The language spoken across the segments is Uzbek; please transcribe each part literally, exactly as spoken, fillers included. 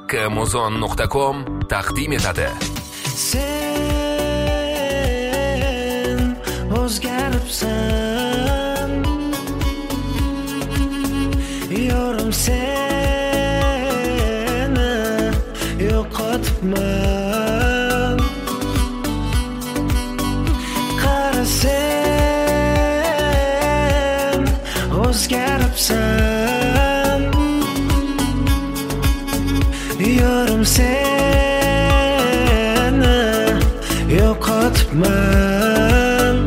Muzon nuqta com taqdim etadi. Sen o'zgaribsan, yorim seni yo'qotibman. Qara sen o'zgaribsan, yorim seni yo'qotibman.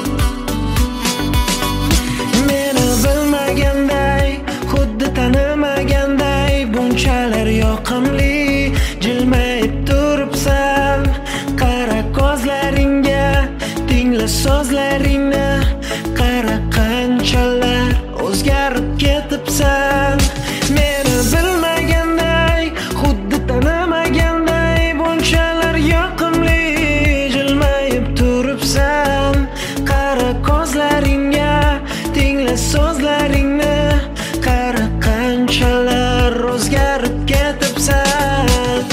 Meni bilmaganday, xuddi tanimaganday, bunchalar yoqimli jilmayib turibsan. Qara ko'zlaringga, tingla so'zlaringni, qara qanchalar o'zgarib ketibsan. Meni bilmaganday, xuddi tanimaganday, bunchalar yoqimli jilmayib turibsan. Qara ko'zlaringga, tingla so'zlaringni, qara qanchalar o'zgarib ketibsan.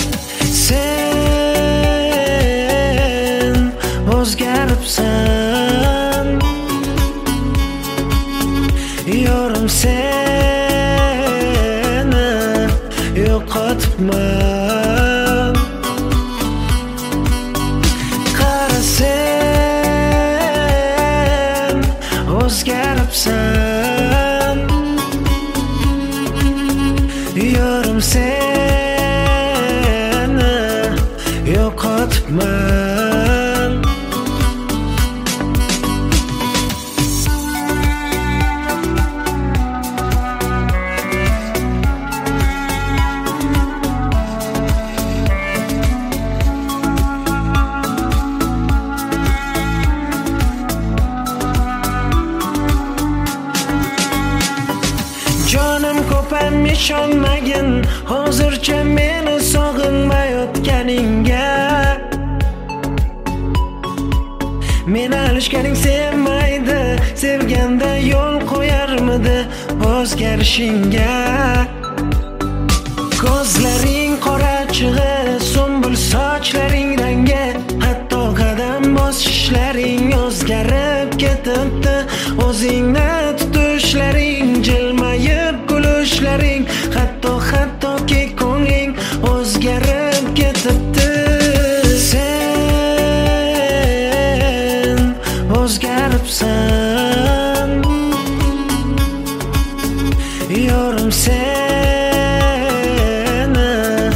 Sen o'zgaribsan, yorim seni yo'qotibman. Qara sen o'zgaribsan, yorim seni yo'qotibman. Jonim ko'pam ishonmagin, hozircha meni sog'inmayotganingga. Meni alishganing sevmaydi, sevganda yo'l qo'yarmidi o'zgarishingga. Ko'zlaring qorachig'i, sumbul sochlaring rangi, hatto qadam bosishlaring o'zgarib ketibdi. O'zingni tutishlaring, jilmayib kulishlaring, hatto hattoki ko'ngling o'zgarib ketibdi. Sen o'zgaribsan, yorim seni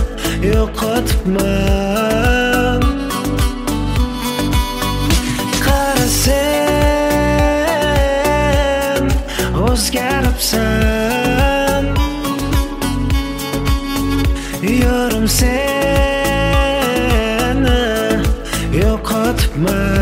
yo'qotibman. Qara sen o'zgaribsan, yorim seni yo'qotibman.